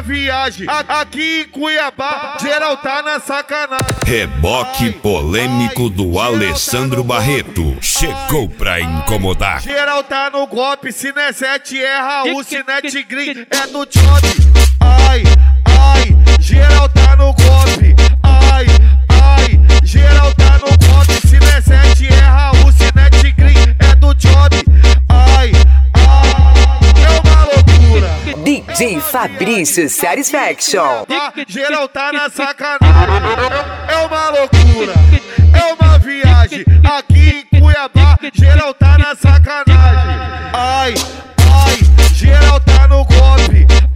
uma viagem. Aqui em Cuiabá, geral tá na sacanagem. Reboque polêmico do Alessandro Barreto chegou pra incomodar. Geral tá no golpe, se não é 7 é Raul, se não é Tigrinho é do Job. Ai, ai, geral tá no golpe. Ai, ai, geral tá no golpe, se não é 7 é Raul, se não é Tigrinho é do Job. Ai, ai, é uma loucura. DJ Fabrício Satisfaction. Geral tá na sacanagem. É uma loucura, é uma viagem. Aqui em Cuiabá, geral tá na sacanagem. Ai, ai, geral tá no golpe.